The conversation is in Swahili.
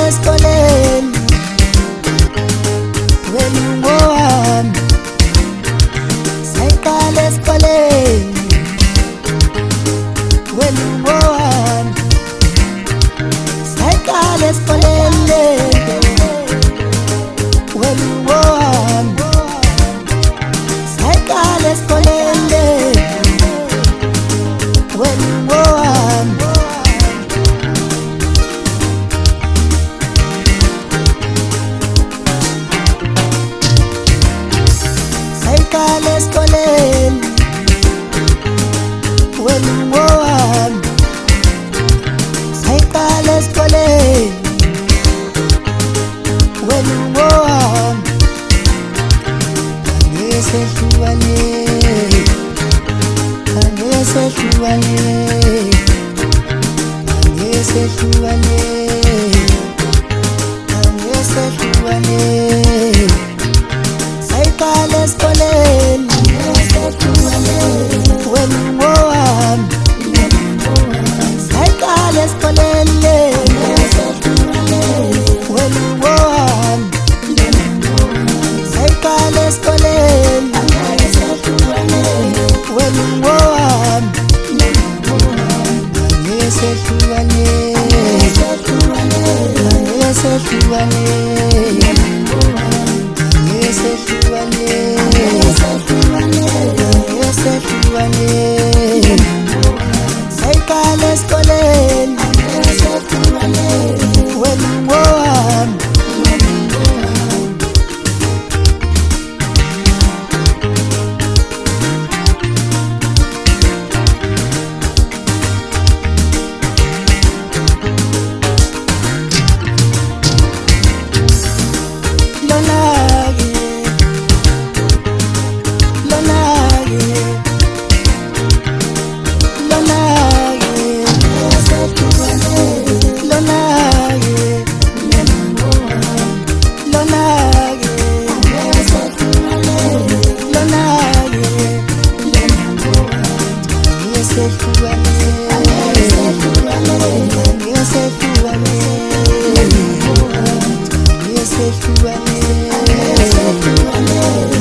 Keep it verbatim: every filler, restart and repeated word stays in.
esikoleni wena ngowami sayiqala esikoleni wena ngowami sayiqala esikoleni wena ngowami sayiqala esikoleni wena ngowami sayiqala esikoleni wena ngowami sayiqala esikoleni wena ngowami angesehlukane angesehlukane angesehlukane angesehlukane sayiqala esikoleni wena ngowami sayiqala esikoleni wena ngowami sayiqala esikoleni wena ngowami angesehlukane angesehlukane sayiqala esikoleni wena ngowami Yes,